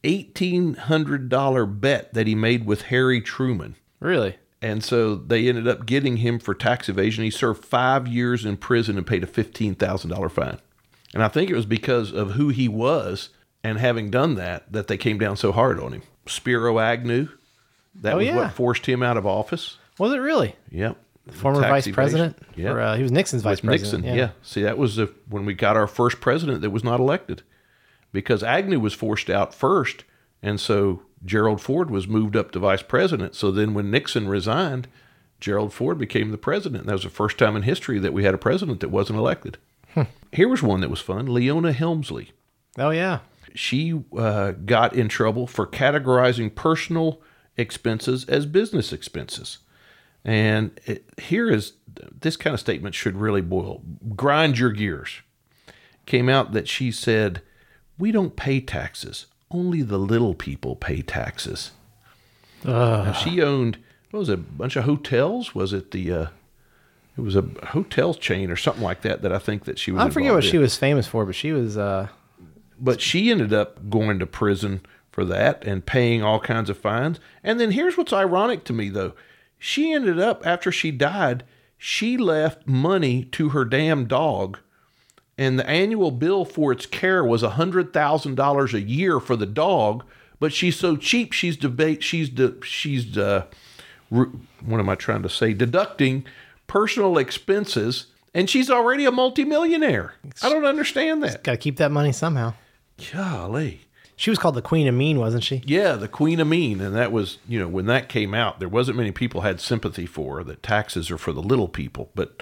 $1,800 bet that he made with Harry Truman. Really? And so they ended up getting him for tax evasion. He served 5 years in prison and paid a $15,000 fine. And I think it was because of who he was and having done that they came down so hard on him. Spiro Agnew, that was what forced him out of office. Was it really? Yep. Former vice president? Yeah. He was Nixon's vice president. Nixon, yeah. See, that was when we got our first president that was not elected. Because Agnew was forced out first, and so Gerald Ford was moved up to vice president. So then when Nixon resigned, Gerald Ford became the president. That was the first time in history that we had a president that wasn't elected. Here was one that was fun. Leona Helmsley. Oh, yeah. She got in trouble for categorizing personal expenses as business expenses. And this kind of statement should really grind your gears. Came out that she said, "We don't pay taxes. Only the little people pay taxes." Now, she owned, what was it, a bunch of hotels? Was it it was a hotel chain or something like that I think that she was I forget what she was famous for, but she was... But she ended up going to prison for that and paying all kinds of fines. And then here's what's ironic to me, though. She ended up, after she died, she left money to her damn dog, and the annual bill for its care was $100,000 a year for the dog. But she's so cheap, what am I trying to say? Deducting personal expenses, and she's already a multimillionaire. I don't understand that. Got to keep that money somehow. Golly. She was called the Queen of Mean, wasn't she? Yeah, the Queen of Mean. And that was, when that came out, there wasn't many people had sympathy for her, that taxes are for the little people. But,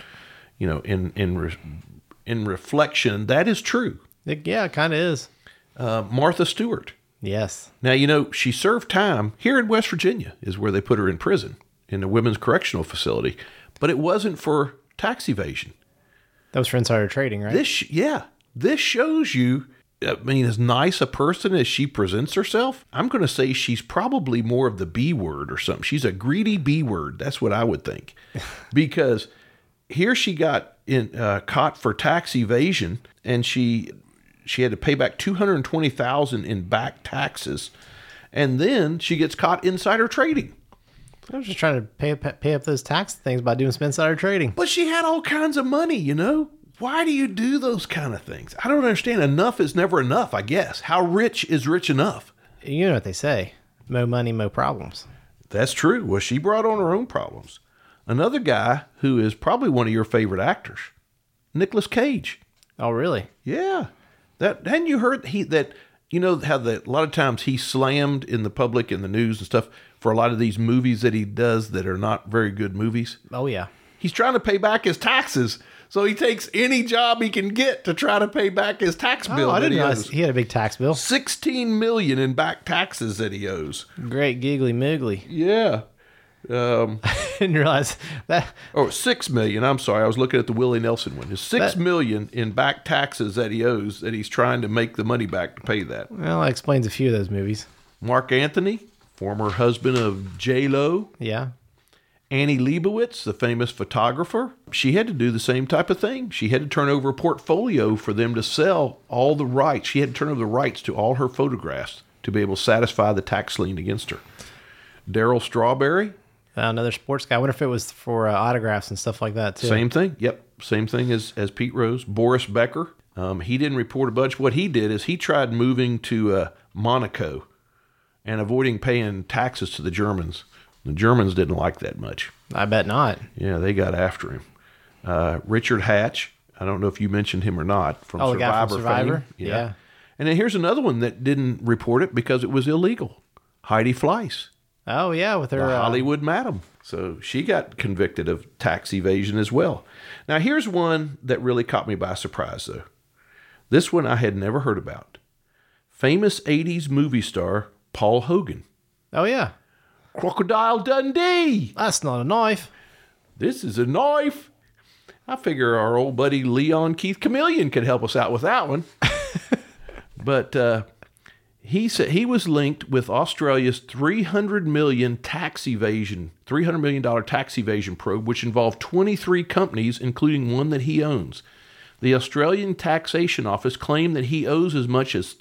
in reflection, that is true. It kind of is. Martha Stewart. Yes. Now, she served time here in West Virginia is where they put her in prison, in the Women's Correctional Facility. But it wasn't for tax evasion. That was for insider trading, right? This shows you, as nice a person as she presents herself, I'm going to say she's probably more of the B word or something. She's a greedy B word. That's what I would think. Because here she got caught for tax evasion, and she had to pay back $220,000 in back taxes, and then she gets caught insider trading. I was just trying to pay up those tax things by doing some insider trading. But she had all kinds of money, Why do you do those kind of things? I don't understand. Enough is never enough, I guess. How rich is rich enough? You know what they say. Mo money, mo problems. That's true. Well, she brought on her own problems. Another guy who is probably one of your favorite actors, Nicolas Cage. Oh, really? Yeah. Hadn't you heard how a lot of times he's slammed in the public and the news and stuff for a lot of these movies that he does that are not very good movies? Oh, yeah. He's trying to pay back his taxes, so he takes any job he can get to try to pay back his tax bill. I didn't know he had a big tax bill. $16 million in back taxes that he owes. Great giggly moogly. Yeah. I didn't realize that. Oh, $6 million. I'm sorry. I was looking at the Willie Nelson one. There's $6 million in back taxes that he owes, that he's trying to make the money back to pay that. Well, that explains a few of those movies. Mark Anthony, former husband of J-Lo. Yeah. Annie Leibovitz, the famous photographer, she had to do the same type of thing. She had to turn over a portfolio for them to sell all the rights. She had to turn over the rights to all her photographs to be able to satisfy the tax lien against her. Darryl Strawberry. Another sports guy. I wonder if it was for autographs and stuff like that, too. Same thing. Yep. Same thing as Pete Rose. Boris Becker. He didn't report a bunch. What he did is he tried moving to Monaco and avoiding paying taxes to the Germans. The Germans didn't like that much. I bet not. Yeah, they got after him. Richard Hatch. I don't know if you mentioned him or not. From the guy from Survivor? Fame. Yeah. And then here's another one that didn't report it because it was illegal. Heidi Fleiss. Oh, yeah, with her... The Hollywood Madam. So she got convicted of tax evasion as well. Now, here's one that really caught me by surprise, though. This one I had never heard about. Famous 80s movie star Paul Hogan. Oh, yeah. Crocodile Dundee. That's not a knife. This is a knife. I figure our old buddy Leon Keith Chameleon could help us out with that one. But he said he was linked with Australia's $300 million tax evasion probe, which involved 23 companies, including one that he owns. The Australian Taxation Office claimed that he owes as much as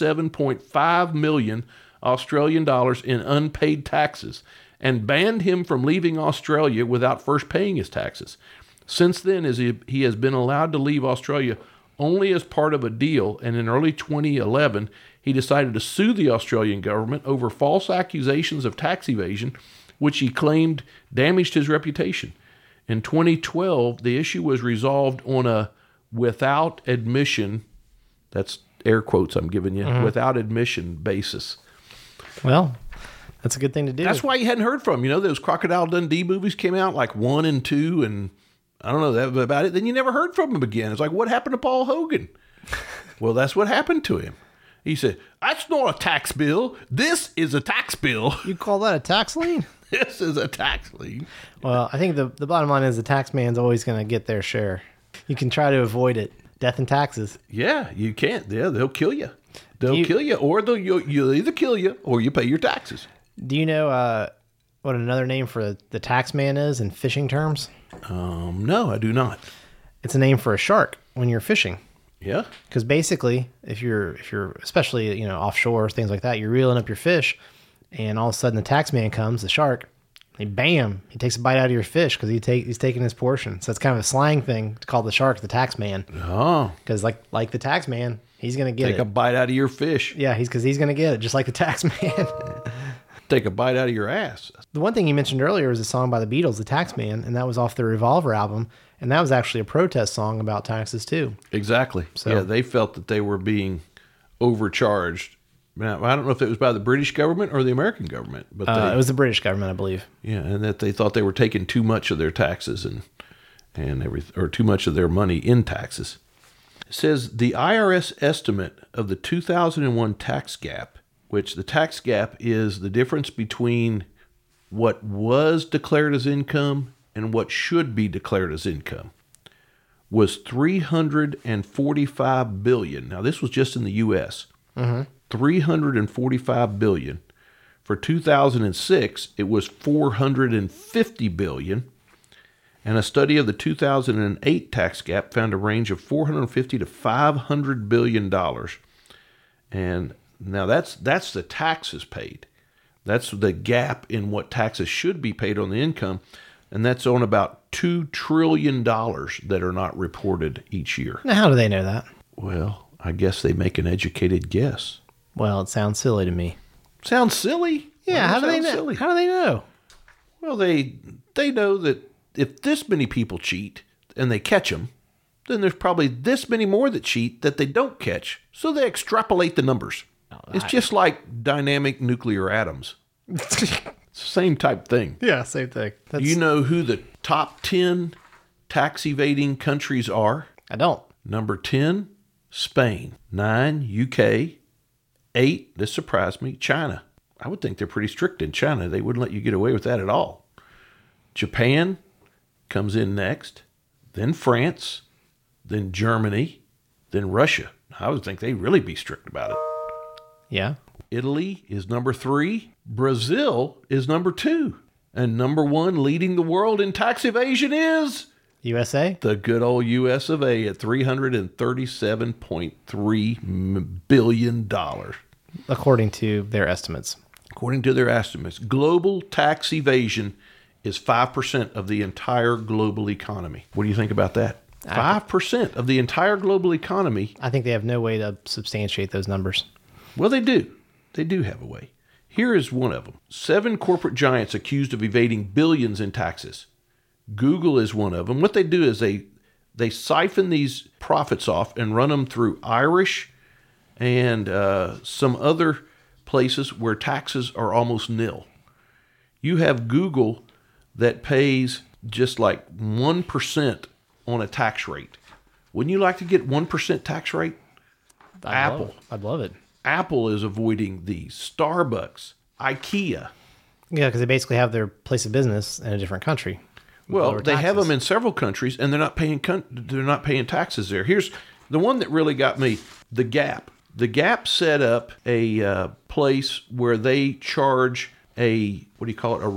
37.5 million Australian dollars in unpaid taxes and banned him from leaving Australia without first paying his taxes. Since then, he has been allowed to leave Australia only as part of a deal, and in early 2011, he decided to sue the Australian government over false accusations of tax evasion, which he claimed damaged his reputation. In 2012, the issue was resolved on a without admission, that's air quotes I'm giving you, without admission basis. Well, that's a good thing to do. That's why you hadn't heard from him. You know, those Crocodile Dundee movies came out, like 1 and 2, and I don't know that about it. Then you never heard from him again. It's like, what happened to Paul Hogan? Well, that's what happened to him. He said, that's not a tax bill. This is a tax bill. You call that a tax lien? This is a tax lien. Well, I think the bottom line is the tax man's always going to get their share. You can try to avoid it. Death and taxes. Yeah, you can't. Yeah, they'll kill you. They'll kill you, or you'll either kill you or you pay your taxes. Do you know what another name for the tax man is in fishing terms? No, I do not. It's a name for a shark when you're fishing. Yeah. Because basically, if you're especially offshore, things like that, you're reeling up your fish, and all of a sudden the tax man comes, the shark, and bam, he takes a bite out of your fish because he's taking his portion. So it's kind of a slang thing to call the shark the tax man. Oh. Because like the tax man, he's gonna get Take a bite out of your fish. Yeah, he's gonna get it just like the tax man. Take a bite out of your ass. The one thing you mentioned earlier was a song by the Beatles, The Tax Man, and that was off the Revolver album, and that was actually a protest song about taxes too. Exactly. So, yeah, they felt that they were being overcharged. Now, I don't know if it was by the British government or the American government, but it was the British government, I believe. Yeah, and that they thought they were taking too much of their taxes and everything, or too much of their money in taxes. It says the IRS estimate of the 2001 tax gap, which the tax gap is the difference between what was declared as income and what should be declared as income, was $345 billion. Now, this was just in the U.S. $345 billion. For 2006, it was $450 billion. And a study of the 2008 tax gap found a range of $450 to $500 billion. And now that's the taxes paid. That's the gap in what taxes should be paid on the income. And that's on about $2 trillion that are not reported each year. Now, how do they know that? Well, I guess they make an educated guess. Well, it sounds silly to me. Sounds silly? Yeah, how do they know? Silly? How do they know? Well, they know that if this many people cheat and they catch them, then there's probably this many more that cheat that they don't catch. So they extrapolate the numbers. It's just like dynamic nuclear atoms. It's the same type thing. Yeah, same thing. Do you know who the top 10 tax evading countries are? I don't. Number 10, Spain. 9, UK. 8, this surprised me, China. I would think they're pretty strict in China. They wouldn't let you get away with that at all. Japan comes in next, then France, then Germany, then Russia. I would think they'd really be strict about it. Yeah. Italy is number 3. Brazil is number 2. And number 1 leading the world in tax evasion is... USA? The good old US of A at $337.3 billion. According to their estimates. According to their estimates, global tax evasion is 5% of the entire global economy. What do you think about that? 5% of the entire global economy. I think they have no way to substantiate those numbers. Well, they do. They do have a way. Here is one of them. 7 corporate giants accused of evading billions in taxes. Google is one of them. What they do is they siphon these profits off and run them through Irish and some other places where taxes are almost nil. You have Google that pays just like 1% on a tax rate. Wouldn't you like to get 1% tax rate? Apple. I'd love it. Apple is avoiding these. Starbucks, IKEA. Yeah, because they basically have their place of business in a different country. Well, they have them in several countries, and they're not paying taxes there. Here's the one that really got me: the Gap. The Gap set up a place where they charge a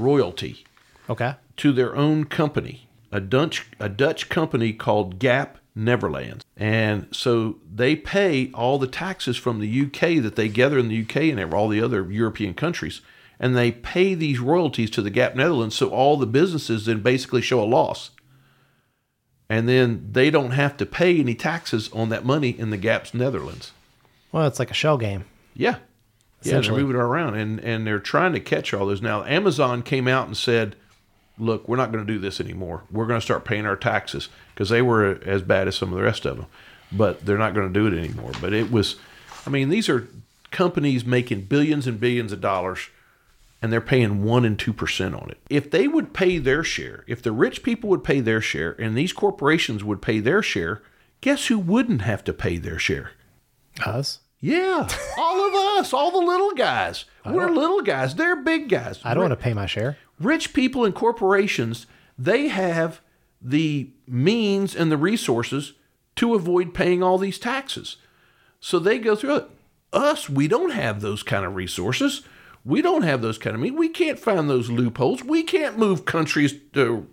royalty. Okay. To their own company, a Dutch company called Gap Neverlands. And so they pay all the taxes from the UK that they gather in the UK and all the other European countries. And they pay these royalties to the Gap Netherlands, so all the businesses then basically show a loss. And then they don't have to pay any taxes on that money in the Gap's Netherlands. Well, it's like a shell game. Yeah. Yeah, they're moving it around. And they're trying to catch all those. Now, Amazon came out and said, look, we're not going to do this anymore. We're going to start paying our taxes, because they were as bad as some of the rest of them. But they're not going to do it anymore. But it was, I mean, these are companies making billions and billions of dollars, and they're paying 1% and 2% on it. If they would pay their share, if the rich people would pay their share and these corporations would pay their share, guess who wouldn't have to pay their share? Us? Yeah, all of us, all the little guys. We're little guys. They're big guys. I don't want to pay my share. Rich people and corporations, they have the means and the resources to avoid paying all these taxes. So they go through it. Us, we don't have those kind of resources. We don't have those kind of means. We can't find those loopholes. We can't move countries to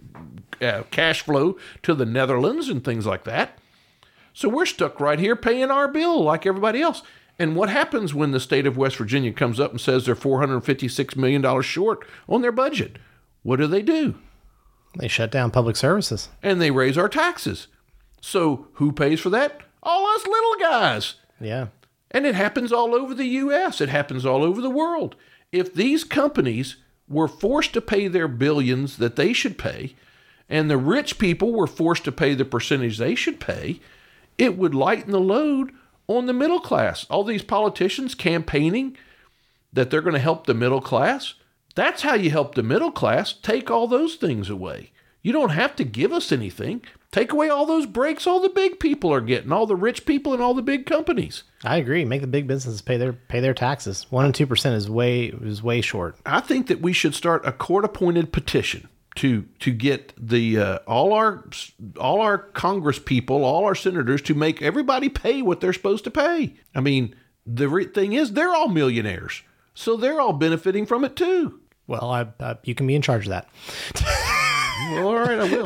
cash flow to the Netherlands and things like that. So we're stuck right here paying our bill like everybody else. And what happens when the state of West Virginia comes up and says they're $456 million short on their budget? What do? They shut down public services. And they raise our taxes. So who pays for that? All us little guys. Yeah. And it happens all over the U.S. It happens all over the world. If these companies were forced to pay their billions that they should pay, and the rich people were forced to pay the percentage they should pay, it would lighten the load on the middle class. All these politicians campaigning that they're going to help the middle class. That's how you help the middle class. Take all those things away. You don't have to give us anything. Take away all those breaks all the big people are getting, all the rich people and all the big companies. I agree. Make the big businesses pay their taxes. 1% and 2% is way short. I think that we should start a court-appointed petition to get the all our Congress people, all our senators, to make everybody pay what they're supposed to pay. I mean, the thing is, they're all millionaires, so they're all benefiting from it too. Well, you can be in charge of that. Well, all right, I will.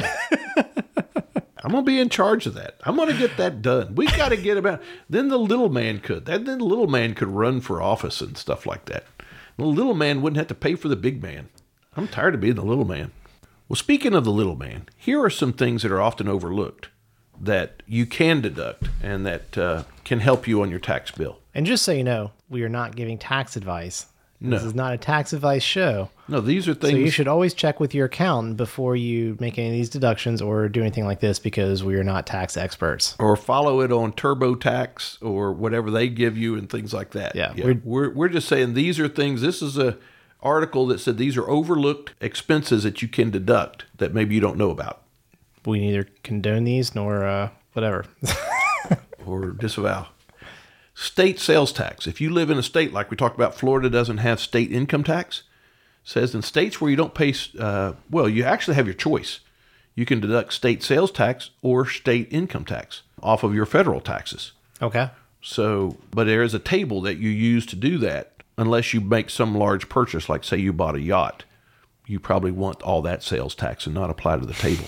I'm going to be in charge of that. I'm going to get that done. We got to get about. Then the little man could. Then the little man could run for office and stuff like that. The little man wouldn't have to pay for the big man. I'm tired of being the little man. Well, speaking of the little man, here are some things that are often overlooked that you can deduct and that can help you on your tax bill. And just so you know, we are not giving tax advice. No. This is not a tax advice show. No, these are things. So you should always check with your accountant before you make any of these deductions or do anything like this, because we are not tax experts. Or follow it on TurboTax or whatever they give you and things like that. Yeah. We're just saying these are things. This is a article that said these are overlooked expenses that you can deduct that maybe you don't know about. We neither condone these nor whatever. Or disavow. State sales tax. If you live in a state like we talked about, Florida doesn't have state income tax. It says in states where you don't pay, you actually have your choice. You can deduct state sales tax or state income tax off of your federal taxes. Okay. So, but there is a table that you use to do that unless you make some large purchase, like say you bought a yacht. You probably want all that sales tax and not apply to the table.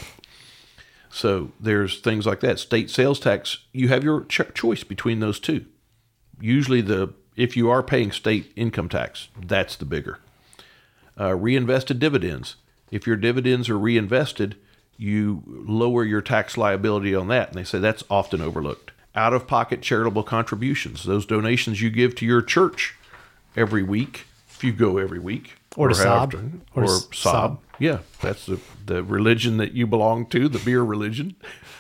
So there's things like that. State sales tax, you have your choice between those two. Usually if you are paying state income tax, that's the bigger. Reinvested dividends. If your dividends are reinvested, you lower your tax liability on that. And they say that's often overlooked. Out-of-pocket charitable contributions. Those donations you give to your church every week, if you go every week. Or to SOB. Or SOB. Yeah, that's the religion that you belong to, the beer religion.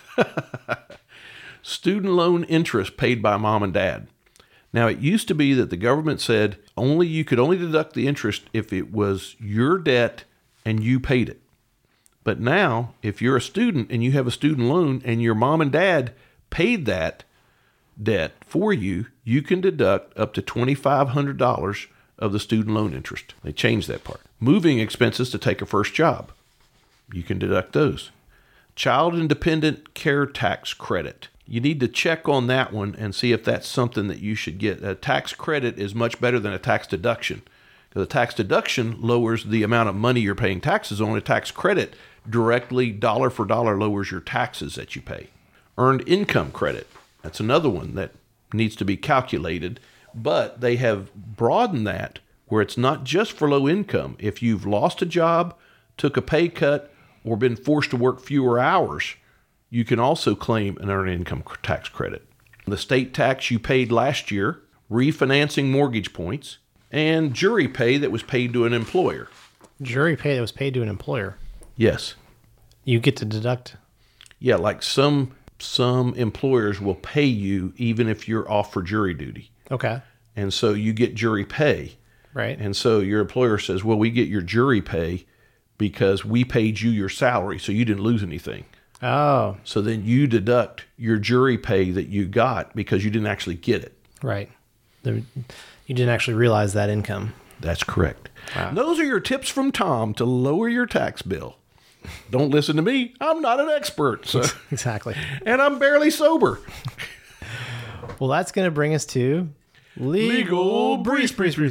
Student loan interest paid by mom and dad. Now, it used to be that the government said you could only deduct the interest if it was your debt and you paid it. But now, if you're a student and you have a student loan and your mom and dad paid that debt for you, you can deduct up to $2,500 of the student loan interest. They changed that part. Moving expenses to take a first job. You can deduct those. Child and dependent care tax credit. You need to check on that one and see if that's something that you should get. A tax credit is much better than a tax deduction, because a tax deduction lowers the amount of money you're paying taxes on. A tax credit directly, dollar for dollar, lowers your taxes that you pay. earned income credit. That's another one that needs to be calculated, but they have broadened that where it's not just for low income. If you've lost a job, took a pay cut, or been forced to work fewer hours, you can also claim an earned income tax credit. The state tax you paid last year, refinancing mortgage points, and jury pay that was paid to an employer. Jury pay that was paid to an employer. Yes. You get to deduct. Yeah, like some employers will pay you even if you're off for jury duty. Okay. And so you get jury pay. Right. And so your employer says, well, we get your jury pay because we paid you your salary, so you didn't lose anything. Oh. So then you deduct your jury pay that you got because you didn't actually get it. Right. You didn't actually realize that income. That's correct. Wow. Those are your tips from Tom to lower your tax bill. Don't listen to me. I'm not an expert. So. Exactly. And I'm barely sober. Well, that's going to bring us to Legal Briefs.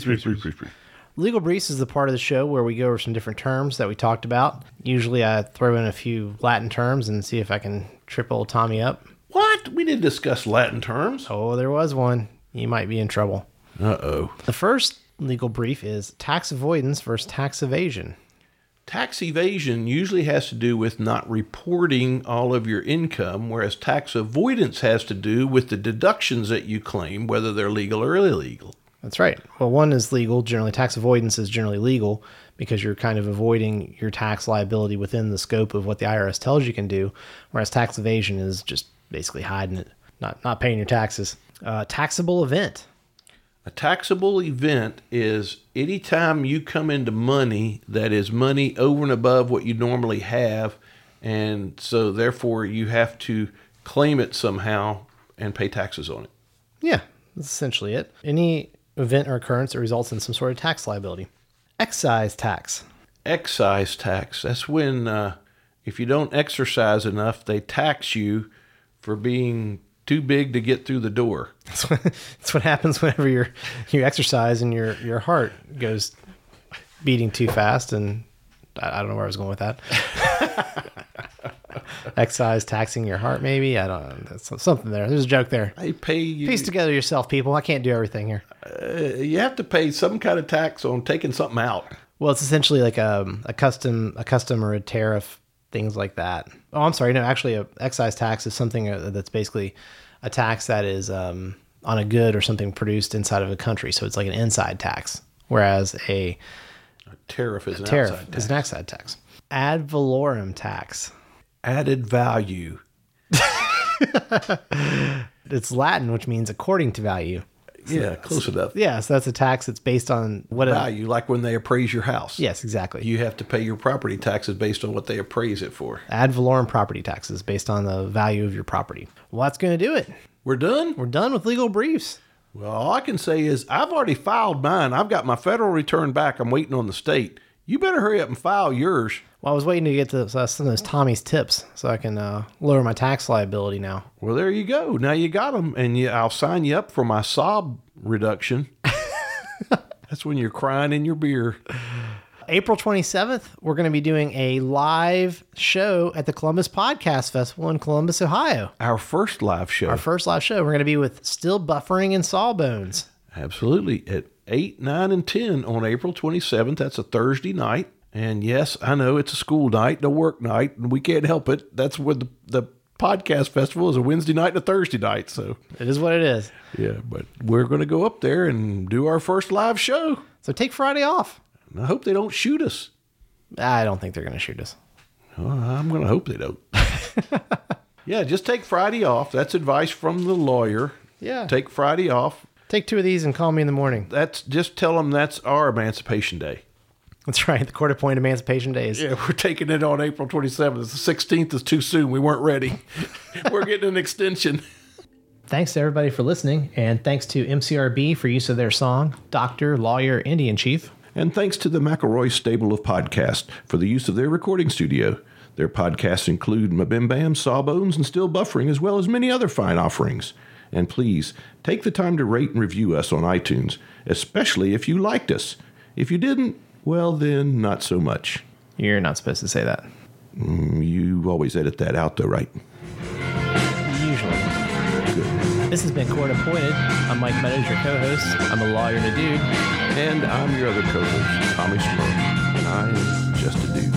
Legal Briefs is the part of the show where we go over some different terms that we talked about. Usually I throw in a few Latin terms and see if I can trip old Tommy up. What? We didn't discuss Latin terms. Oh, there was one. You might be in trouble. Uh-oh. The first legal brief is tax avoidance versus tax evasion. Tax evasion usually has to do with not reporting all of your income, whereas tax avoidance has to do with the deductions that you claim, whether they're legal or illegal. That's right. Well, one is legal. Generally, tax avoidance is generally legal because you're kind of avoiding your tax liability within the scope of what the IRS tells you can do, whereas tax evasion is just basically hiding it, not paying your taxes. Taxable event. A taxable event is any time you come into money that is money over and above what you normally have, and so therefore you have to claim it somehow and pay taxes on it. Yeah, that's essentially it. Any event or occurrence that results in some sort of tax liability. Excise tax. Excise tax. That's when if you don't exercise enough, they tax you for being too big to get through the door. That's what happens whenever you exercise and your heart goes beating too fast. And I don't know where I was going with that. Excise taxing your heart, maybe. I don't know. That's something there. There's a joke there. They pay you. Piece together yourself, people. I can't do everything here. You have to pay some kind of tax on taking something out. Well, it's essentially like a custom or a tariff, things like that. Oh, I'm sorry. No, actually, a excise tax is something that's basically a tax that is on a good or something produced inside of a country. So it's like an inside tax, whereas a tariff is an outside tax. Ad valorem tax. Added value. It's Latin, which means according to value. Yeah, close enough. Yeah, so that's a tax that's based on what value, like when they appraise your house. Yes, exactly. You have to pay your property taxes based on what they appraise it for. Ad valorem property taxes based on the value of your property. Well, that's going to do it. We're done? We're done with legal briefs. Well, all I can say is I've already filed mine. I've got my federal return back. I'm waiting on the state. You better hurry up and file yours. Well, I was waiting to get to some of those Tommy's tips so I can lower my tax liability now. Well, there you go. Now you got them, and I'll sign you up for my sob reduction. That's when you're crying in your beer. April 27th, we're going to be doing a live show at the Columbus Podcast Festival in Columbus, Ohio. Our first live show. We're going to be with Still Buffering and Sawbones. Absolutely. At 8, 9, and 10 on April 27th. That's a Thursday night. And yes, I know it's a school night, no work night, and we can't help it. That's what the podcast festival is, a Wednesday night and a Thursday night. So it is what it is. Yeah, but we're going to go up there and do our first live show. So take Friday off. And I hope they don't shoot us. I don't think they're going to shoot us. Well, I'm going to hope they don't. Yeah, just take Friday off. That's advice from the lawyer. Yeah. Take Friday off. Take 2 of these and call me in the morning. Just tell them that's our Emancipation Day. That's right. The court-appointed Emancipation Day is. Yeah, we're taking it on April 27th. The 16th is too soon. We weren't ready. We're getting an extension. Thanks to everybody for listening, and thanks to MCRB for use of their song, Doctor, Lawyer, Indian Chief. And thanks to the McElroy Stable of Podcasts for the use of their recording studio. Their podcasts include Mabim Bam, Sawbones, and Still Buffering, as well as many other fine offerings. And please, take the time to rate and review us on iTunes, especially if you liked us. If you didn't, well then, not so much. You're not supposed to say that. You always edit that out though, right? This has been Court Appointed. I'm Mike Meadows, your co-host. I'm a lawyer and a dude. And I'm your other co-host, Tommy Smurf, and I am just a dude.